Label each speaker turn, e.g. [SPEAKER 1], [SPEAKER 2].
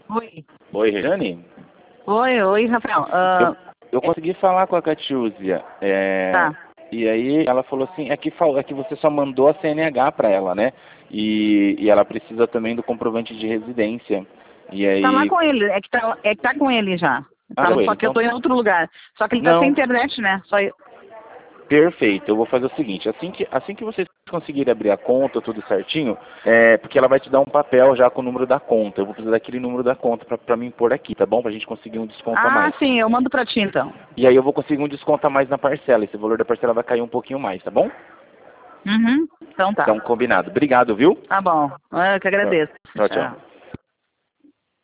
[SPEAKER 1] Oi.
[SPEAKER 2] Oi, Rejane?
[SPEAKER 1] Oi, Rafael.
[SPEAKER 2] Eu consegui falar com a Catiúzia.
[SPEAKER 1] Tá.
[SPEAKER 2] E aí ela falou assim, é que você só mandou a CNH para ela, né? E ela precisa também do comprovante de residência. E
[SPEAKER 1] Tá lá
[SPEAKER 2] aí...
[SPEAKER 1] com ele, é que tá com ele já.
[SPEAKER 2] Ah,
[SPEAKER 1] Só que eu
[SPEAKER 2] então...
[SPEAKER 1] tô em outro lugar. Só que ele tá sem
[SPEAKER 2] Não,
[SPEAKER 1] internet, né?
[SPEAKER 2] perfeito. Eu vou fazer o seguinte, assim que vocês conseguirem abrir a conta, tudo certinho, porque ela vai te dar um papel já com o número da conta. Eu vou precisar daquele número da conta para me impor aqui, tá bom? Pra gente conseguir um desconto a
[SPEAKER 1] Ah,
[SPEAKER 2] mais.
[SPEAKER 1] sim, eu mando pra ti então.
[SPEAKER 2] E aí eu vou conseguir um desconto a mais na parcela. Esse valor da parcela vai cair um pouquinho mais, tá bom?
[SPEAKER 1] Uhum. Então tá.
[SPEAKER 2] Então, combinado. Obrigado, viu?
[SPEAKER 1] Tá bom. Eu que
[SPEAKER 2] Tchau,
[SPEAKER 1] agradeço.
[SPEAKER 2] tchau.
[SPEAKER 1] Tchau.
[SPEAKER 2] Tchau.